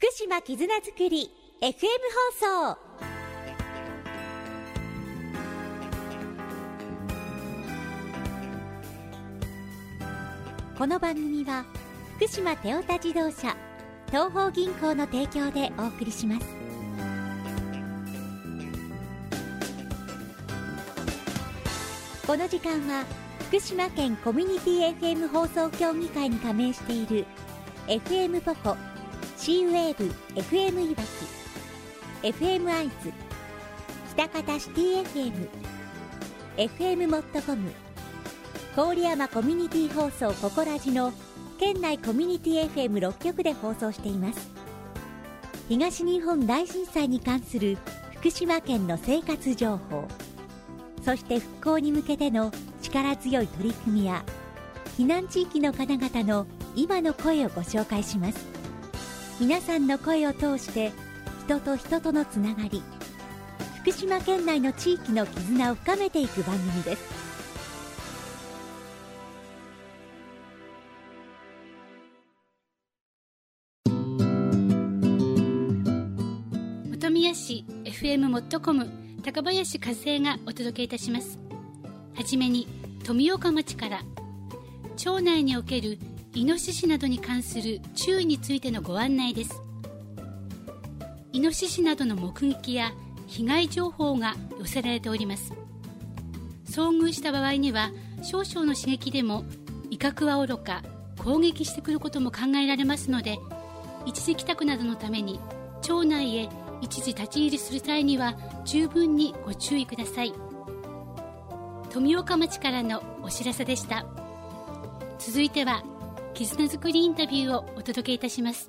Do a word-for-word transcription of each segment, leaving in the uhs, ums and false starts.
福島絆づくり エフエム 放送。この番組は福島テオタ自動車東邦銀行の提供でお送りします。この時間は福島県コミュニティ エフエム 放送協議会に加盟している エフエム ポコ、シーウェーブ エフエム いわき、エフエム 会津、北方シティ エフエム、エフエム モットコム、郡山コミュニティ放送ココラジの県内コミュニティ エフエムろっ 局で放送しています。東日本大震災に関する福島県の生活情報、そして復興に向けての力強い取り組みや避難地域の方々の今の声をご紹介します。皆さんの声を通して人と人とのつながり、福島県内の地域の絆を深めていく番組です。 本宮市 エフエム モットコム高林和恵がお届けいたします。はじめに富岡町から町内におけるイノシシなどに関する注意についてのご案内です。イノシシなどの目撃や被害情報が寄せられております。遭遇した場合には少々の刺激でも威嚇はおろか攻撃してくることも考えられますので、一時帰宅などのために町内へ一時立ち入りする際には十分にご注意ください。富岡町からのお知らせでした。続いては絆づくりインタビューをお届けいたします。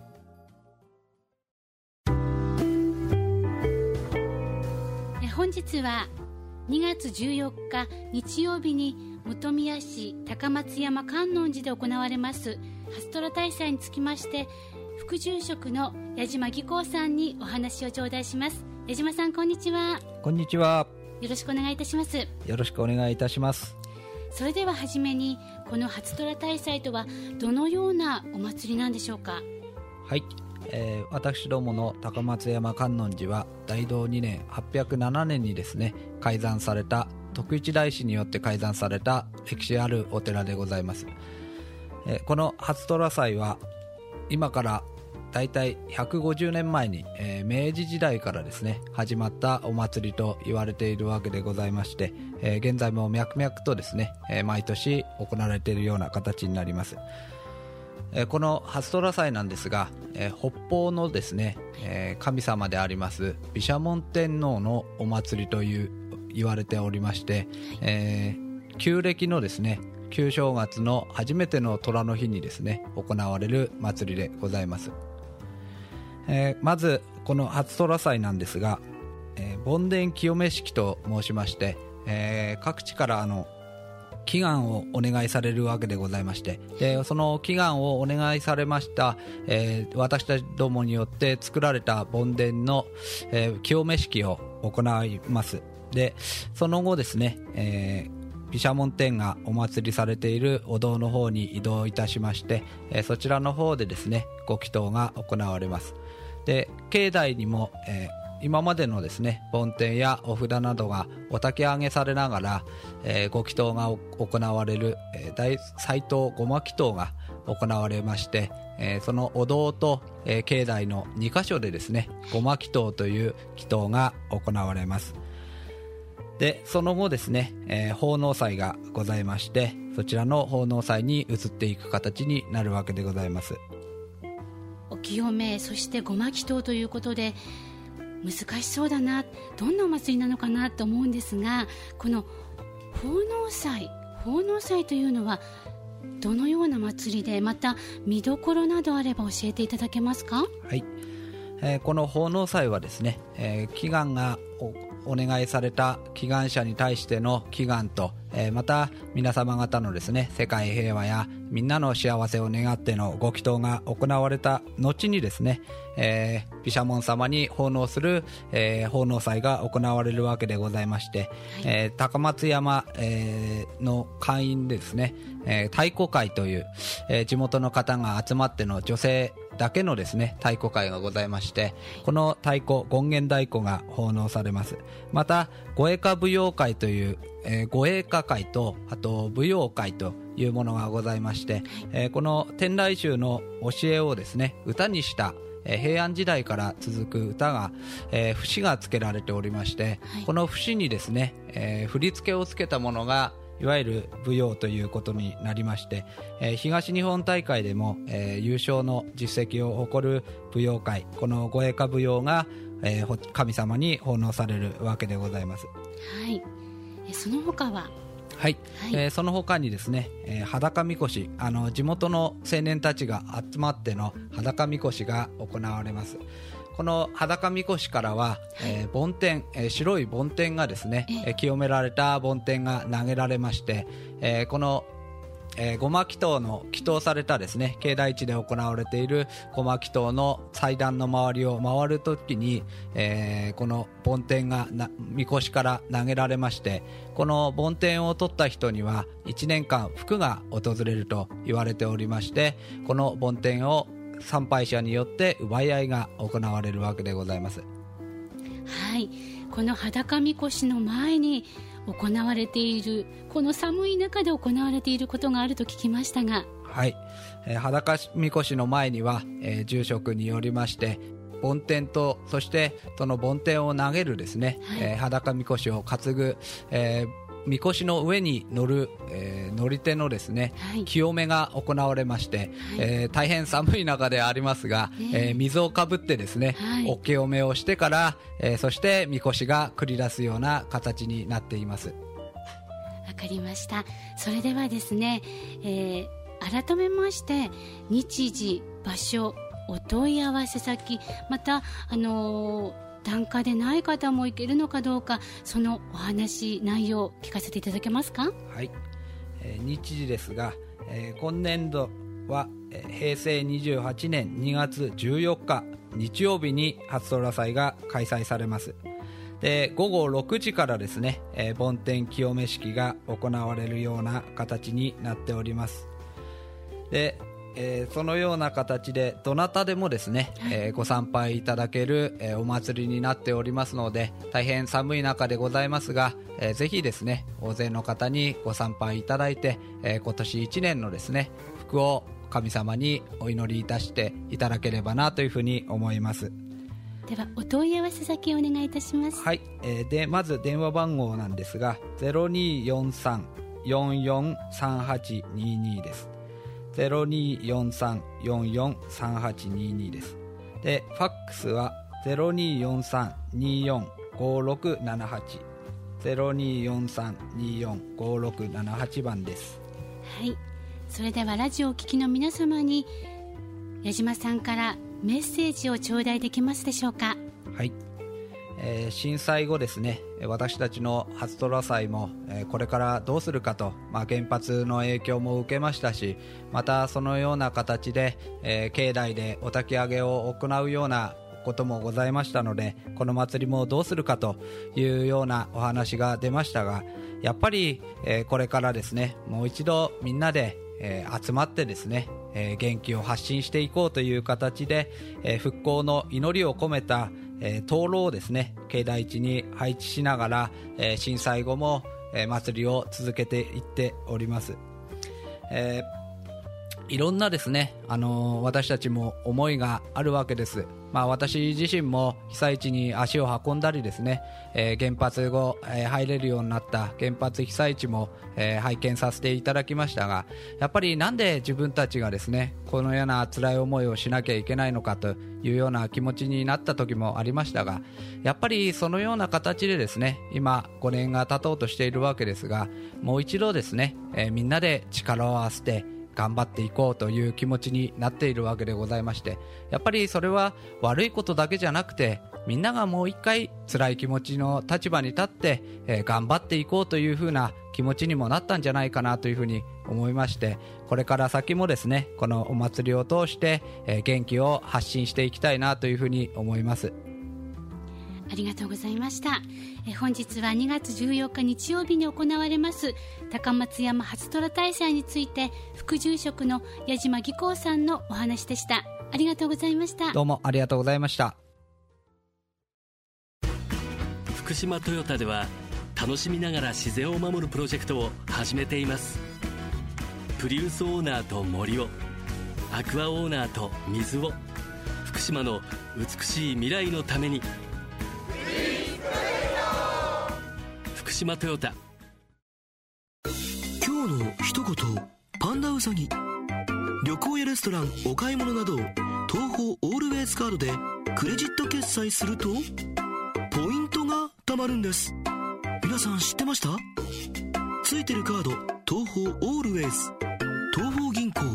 本日はにがつじゅうよっか日曜日に本宮市高松山観音寺で行われます初虎大祭につきまして、副住職の矢島義光さんにお話を頂戴します。矢島さん、こんにちは。 こんにちは。 よろしくお願いいたします。 よろしくお願いいたします。 それでははじめに、この初虎大祭とはどのようなお祭りなんでしょうか。 はい、えー、私どもの高松山観音寺は大道にねんはっぴゃくななねんにですね開山された、徳一大師によって開山された歴史あるお寺でございます。えー、この初虎祭は今からだいたいひゃくごじゅうねんまえに、えー、明治時代からですね始まったお祭りと言われているわけでございまして、えー、現在も脈々とですね、えー、毎年行われているような形になります。えー、この初虎祭なんですが、えー、北方のですね、えー、神様であります毘沙門天皇のお祭りという言われておりまして、えー、旧暦のですね旧正月の初めての虎の日にですね行われる祭りでございます。えー、まずこの初虎祭なんですが、えー、梵天清め式と申しまして、えー、各地からあの祈願をお願いされるわけでございまして、でその祈願をお願いされました、えー、私たちどもによって作られた梵天の、えー、清め式を行います。でその後ですね、えー毘沙門天がお祭りされているお堂の方に移動いたしまして、えー、そちらの方でですねご祈祷が行われます。で境内にも、えー、今までのですね梵天やお札などがお焚き上げされながら、えー、ご祈祷が行われる、えー、大祭祷護摩祈祷が行われまして、えー、そのお堂と、えー、境内のにかしょでですね護摩祈祷という祈祷が行われます。でその後ですね、えー、奉納祭がございまして、そちらの奉納祭に移っていく形になるわけでございます。 お清め、そして護摩祈祷ということで難しそうだな、どんなお祭りなのかなと思うんですが、この奉納祭奉納祭というのはどのような祭りで、また見どころなどあれば教えていただけますか。 はい、えー、この奉納祭はですね、えー、祈願がお願いされた祈願者に対しての祈願と、えー、また皆様方のですね世界平和やみんなの幸せを願ってのご祈祷が行われた後にですね、えー、毘沙門様に奉納する、えー、奉納祭が行われるわけでございまして、はい、えー、高松山、えー、の会員でですね、えー、太鼓会という、えー、地元の方が集まっての女性だけのですね太鼓会がございまして、この太鼓権現太鼓が奉納されます。また御栄歌舞踊会という、えー、御栄歌会とあと舞踊会というものがございまして、えー、この天台宗の教えをですね歌にした平安時代から続く歌が、えー、節がつけられておりまして、はい、この節にですね、えー、振り付けをつけたものがいわゆる舞踊ということになりまして、えー、東日本大会でも、えー、優勝の実績を誇る舞踊会、この御栄歌舞踊が、えー、神様に奉納されるわけでございます。 はい、えその他ははい、はい、えー、その他にですね、えー、裸みこし、あの地元の青年たちが集まっての裸みこしが行われます。この裸みこしからは、はい、えー、梵天、えー、白い梵天がですね、えー、清められた梵天が投げられまして、えー、このえー、護摩祈祷の祈祷されたですね境内地で行われている護摩祈祷の祭壇の周りを回るときに、えー、この梵天がなみこしから投げられまして、この梵天を取った人にはいちねんかん福が訪れると言われておりまして、この梵天を参拝者によって奪い合いが行われるわけでございます。 はい、この裸みこしの前に行われている、この寒い中で行われていることがあると聞きましたが、 はい、えー、裸みこしの前には、えー、住職によりまして梵天とそしてその梵天を投げるですね、はい、えー、裸みこしを担ぐ、えーみこしの上に乗る、えー、乗り手のですね、はい、清めが行われまして、はい、えー、大変寒い中でありますが、ね、えー、水をかぶってですね、はい、お清めをしてから、えー、そしてみこしが繰り出すような形になっています。 わかりました。それではですね、えー、改めまして日時、場所、お問い合わせ先、またあのー檀家でない方も行けるのかどうか、そのお話内容を聞かせていただけますか。 はい、えー、日時ですが、えー、今年度は、えー、へいせいにじゅうはちねんにがつじゅうよっか日曜日に初寅祭が開催されます。でごごろくじからですね、えー、梵天清め式が行われるような形になっております。でえー、そのような形でどなたでもですね、はい、えー、ご参拝いただける、えー、お祭りになっておりますので、大変寒い中でございますが、えー、ぜひですね大勢の方にご参拝いただいて、えー、今年いちねんのですね福を神様にお祈りいたしていただければなというふうに思います。 ではお問い合わせ先お願いいたします。 はい、えー、でまず電話番号なんですが ゼロにーよんさん よんよんさんはちにーにー です。ゼロにーよんさん よんよんさんはちにーにー です。でファックスは ゼロにーよんさん にーよん ごろくななはち ゼロにーよんさん にーよん ごろくななはち 番です。 はい、それではラジオを聴きの皆様に矢島さんからメッセージを頂戴できますでしょうか。 はい、えー、震災後ですね、私たちの初寅祭も、えー、これからどうするかと、まあ、原発の影響も受けましたし、またそのような形で、えー、境内でお焚き上げを行うようなこともございましたので、この祭りもどうするかというようなお話が出ましたが、やっぱり、えー、これからですねもう一度みんなで、えー、集まってですね、えー、元気を発信していこうという形で、えー、復興の祈りを込めたえー、灯籠をですね境内地に配置しながら、えー、震災後も、えー、祭りを続けていっております。えー、いろんなですね、あのー、私たちも思いがあるわけです。まあ、私自身も被災地に足を運んだりですね、えー、原発後、えー、入れるようになった原発被災地も、えー、拝見させていただきましたが、やっぱりなんで自分たちがですねこのような辛い思いをしなきゃいけないのかというような気持ちになった時もありましたが、やっぱりそのような形でですね今ごねんが経とうとしているわけですが、もう一度ですね、えー、みんなで力を合わせて頑張っていこうという気持ちになっているわけでございまして、やっぱりそれは悪いことだけじゃなくて、みんながもう一回辛い気持ちの立場に立って、えー、頑張っていこうというふうな気持ちにもなったんじゃないかなというふうに思いまして、これから先もですねこのお祭りを通して、えー、元気を発信していきたいなというふうに思います。 ありがとうございました。え本日はにがつじゅうよっか日曜日に行われます高松山初寅大祭について副住職の矢島義光さんのお話でした。 ありがとうございました。 どうもありがとうございました。 福島トヨタでは楽しみながら自然を守るプロジェクトを始めています。プリウスオーナーと森を、アクアオーナーと水を、福島の美しい未来のために。福島トヨタ。 今日の一言、パンダウサギ。旅行やレストラン、お買い物など東宝オールウェイズカードでクレジット決済するとポイントが貯まるんです。皆さん知ってました？ついてるカード、東宝オールウェイズ、東宝銀行。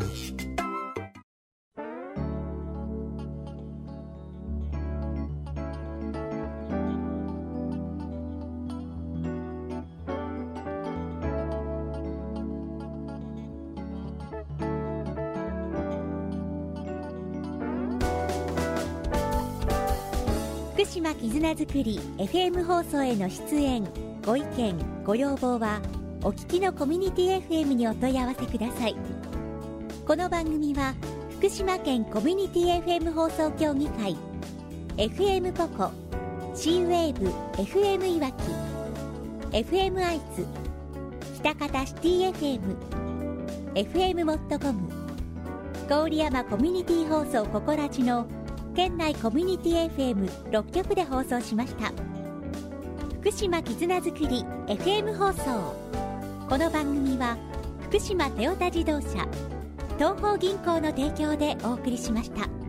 福島絆づくり エフエム 放送への出演、ご意見ご要望はお聞きのコミュニティ エフエム にお問い合わせください。この番組は福島県コミュニティ エフエム 放送協議会、 エフエム ポコ、 C ウェーブ エフエム いわき、 エフエム アイズ、北方シティ エフエム、 エフエム モットコム、郡山コミュニティ放送ココラジの県内コミュニティ エフエムろっ 局で放送しました。福島絆づくり エフエム 放送。この番組は福島トヨタ自動車、東邦銀行の提供でお送りしました。